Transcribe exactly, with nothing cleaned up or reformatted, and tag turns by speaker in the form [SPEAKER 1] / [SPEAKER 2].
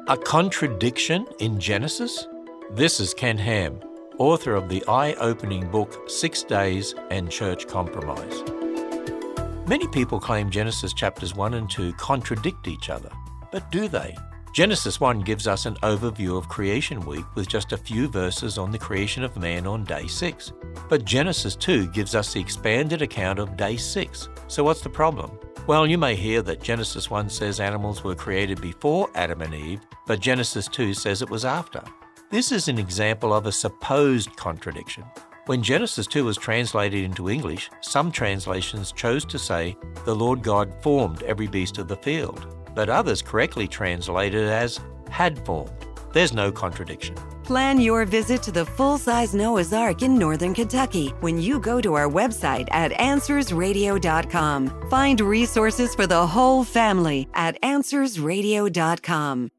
[SPEAKER 1] A contradiction in Genesis? This is Ken Ham, author of the eye-opening book Six Days and Church Compromise. Many people claim Genesis chapters one and two contradict each other, but do they? Genesis one gives us an overview of creation week with just a few verses on the creation of man on day six. But Genesis two gives us the expanded account of day six. So what's the problem? Well, you may hear that Genesis one says animals were created before Adam and Eve, but Genesis two says it was after. This is an example of a supposed contradiction. When Genesis two was translated into English, some translations chose to say, "The Lord God formed every beast of the field," but others correctly translated it as "had formed." There's no contradiction.
[SPEAKER 2] Plan your visit to the full-size Noah's Ark in Northern Kentucky when you go to our website at answers radio dot com. Find resources for the whole family at answers radio dot com.